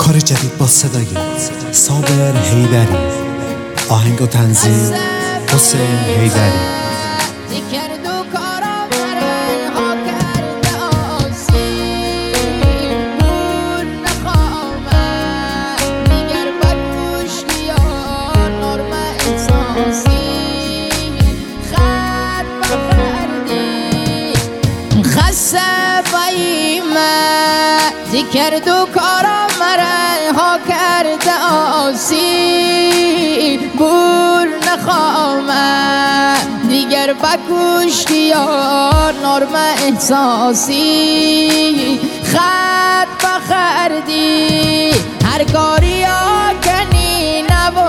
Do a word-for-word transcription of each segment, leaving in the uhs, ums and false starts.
کار جدید با صدای صابر حیدری، آهنگ و تنظیم حسین حیدری. کرد و کارا مرنها کرده آسی بور نخوامه دیگر بکشتی یا نرم احساسی خط بخردی هر کاری ها کنی نبو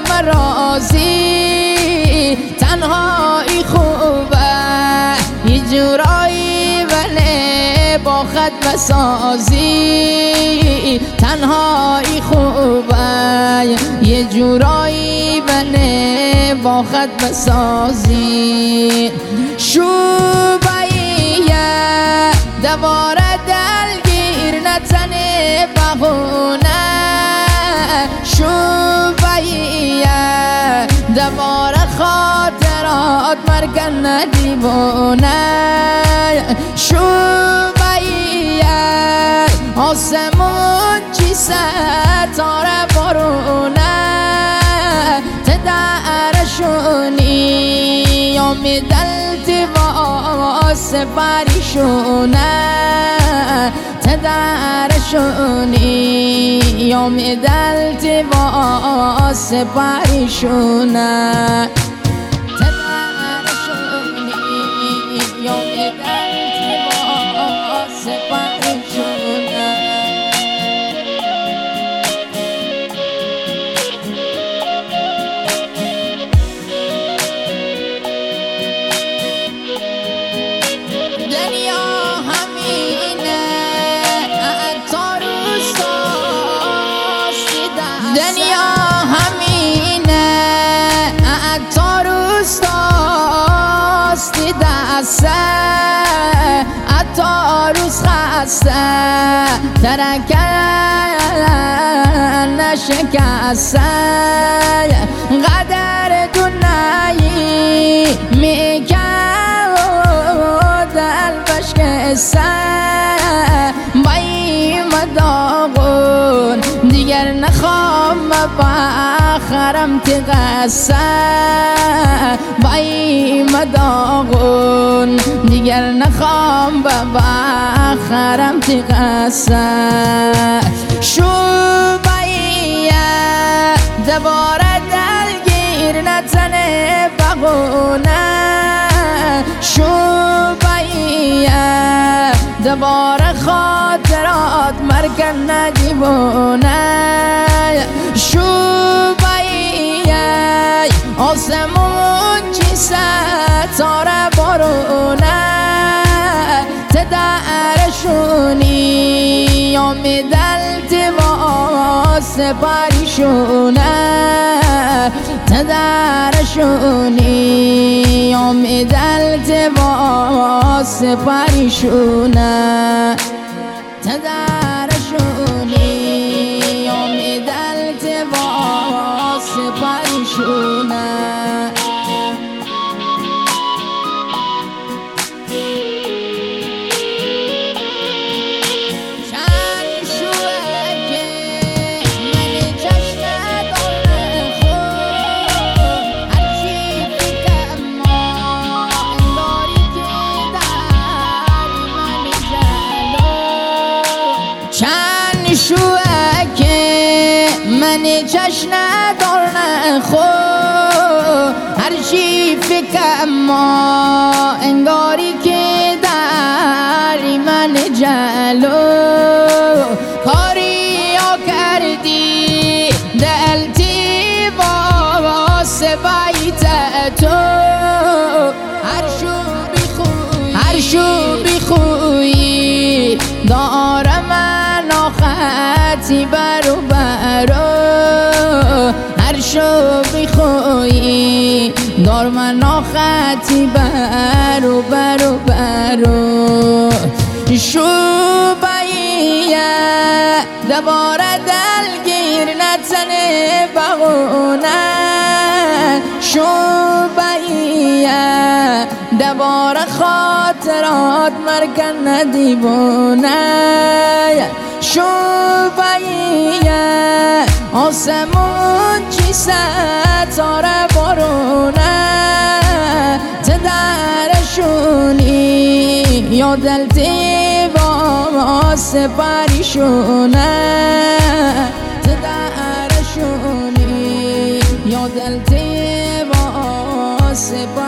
مرازی تنهایی خوبه یه جورایی ولی با خط بسازی تنهایی خوبه یه جورایی بله با خط بسازی شوباییه دواره دلگیر نتنه بهونه شوباییه دواره خاطرات مرگن ندیبونه شوباییه آسمون چی ستاره بارونه تدرشونی یا میدلتی واسه پریشونه تدرشونی یا میدلتی واسه پریشونه تدرشونی یا میدلتی واسه پریشونه دنیا همینه تا روز داستی دسته تا روز خسته ترکن نشکسته قدر دنیایی میکن دل بشکسته بایم داغون دیگر نخوام بخرم تقصه بایم داغون دیگر نخوام بخرم تقصه شوباییه دوباره دلگیر نتنه بغونه شوباییه دوباره خاطرات مرگن ندیبونه شوباییه آسمون چی ستاره بارونه تدرشونی یا میدلتی واسه پریشونه تدرشونی یا میدلتی واسه پریشونه تدرشونی یا میدلتی واسه پریشونه چند شوه که من چشم ندارم خود هر چی فکرم ما انگاری که داری من جلو کاری ها کردی دلتی واسه بیت تو هر شو بخوی هر شو بخوی دارم خطی برو برو هر شو بخوی دار من خطی برو برو برو شو باییه دوباره خاطرات مرکن دیوونه شوفیه آسمون چی ستاره بارونه تدرشونی یا دلتی واسه پریشونه تدرشونی یا دلتی واسه